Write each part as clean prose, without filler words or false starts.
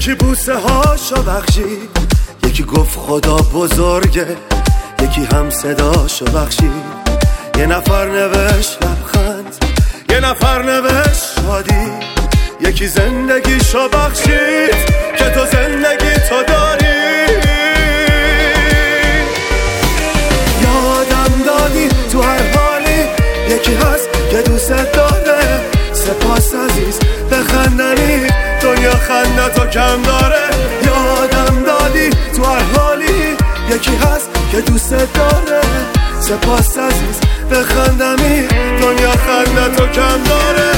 یکی بوسه هاشو بخشید، یکی گفت خدا بزرگه، یکی هم صداشو بخشید. یه نفر نوشت لبخند، یه نفر نوشت شادی، یکی زندگیشو بخشید که تو زندگی تو داری. یادم دادی تو هر حالی، یکی هست که دوست داره. سپاس عزیز بخندنی، دنیا خندتو کم داره. یادم دادی تو هر حالی، یکی هست که دوست داره. سپاس عزیز بخندمی، دنیا خندتو کم داره.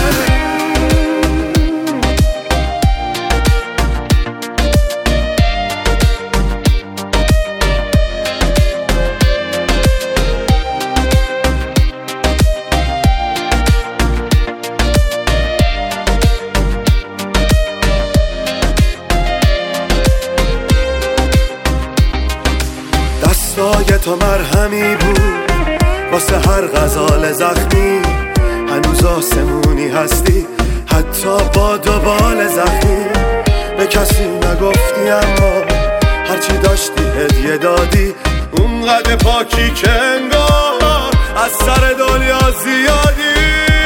دستای تو مرهمی بود واسه هر غزال زخمی. هنوز آسمونی هستی حتی با دوبال زخمی. به کسی نگفتی اما هرچی داشتی هدیه دادی. اونقدر پاکی که انگار از سر دنیا زیادی.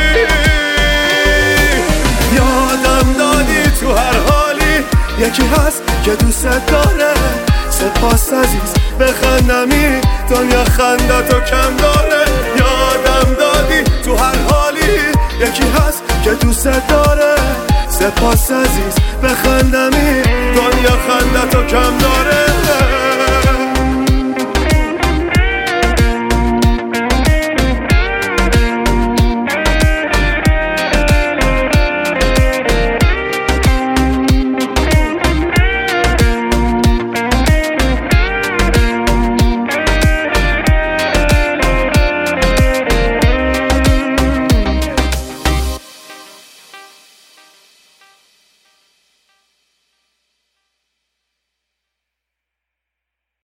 یادم دادی تو هر حالی، یکی هست که دوست داره. سپاس عزیز بخندمی، دنیا خندتو کم داره. یادم دادی تو هر حالی، یکی هست که دوست داره. سپاس عزیز بخندمی، دنیا خندتو کم داره.